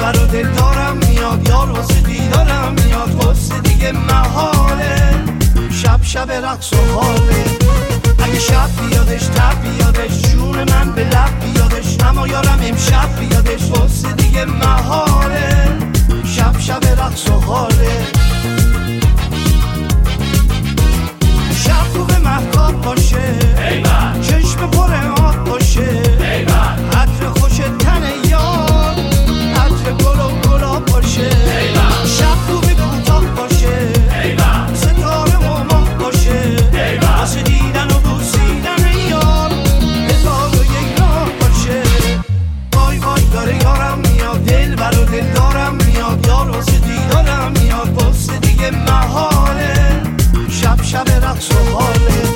دلبر و دل دارم میاد، یار واسه دیدارم میاد، واسه دیگه محاله. شب شب رقص و حاله، اگه شب بیادش تب بیادش، جون من به لب بیادش، اما یارم امشب بیادش، واسه دیگه محاله. شب شب رقص و حاله. شب خوب مهتاب باشه، چشم پر آب باشه، عطر خوش تن یار، عطر گل و گلاب باشه. شب خوب کوتاه باشه، ستاره و ماه باشه، واسه دیدن و بوسیدن یار، هزار و یک راه باشه. وای وای داره یارم میاد، دلبر و دل دارم میاد، یار واسه دیدارم میاد، واسه دیگه محاله. شب شب رقص و حاله.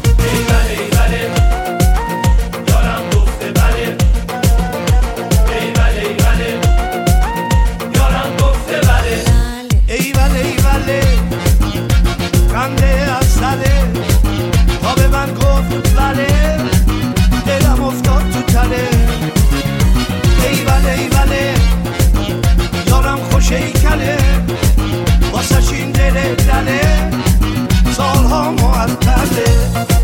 خنده از سره تا به من گفت بله، دلم افتاد تو تله. ایوله ایوله یارم خوش ایکله، واسش این دل دله، سالها معطله.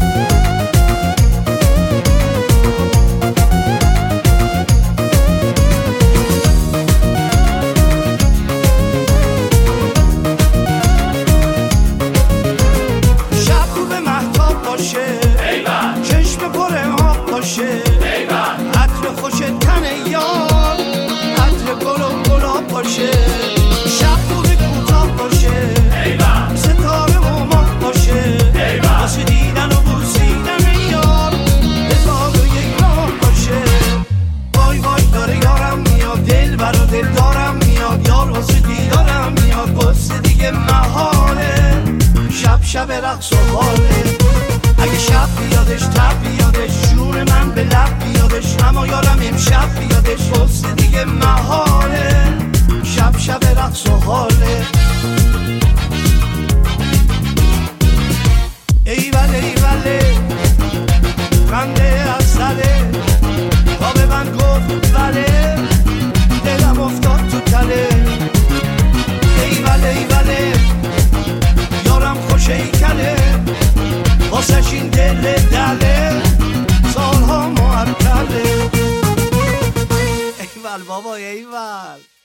چشم پر آب باشه، عطر خوش تن یار، عطر گل و گلاب باشه. شب خوب کوتاه باشه، ستاره و ماه باشه، واسه دیدن و بوسیدن یار، هزار و یک راه باشه. وای وای داره یارم میاد، دلبر و دل دارم میاد، یار واسه دیدارم میاد، واسه دیگه محاله. شب شب رقص و حاله. اگه شب بیادش تب بیادش، جون من به لب بیادش، اما یارم امشب بیادش، واسه دیگه محاله. شب شب رقص و حاله. ایوله ایوله خنده از سره تا به من گفت بله، دلم افتاد تو تله. ایوله ایوله یارم خوش ایکله، واسش این دل دله، سالها معطله. ایول بابا ایول.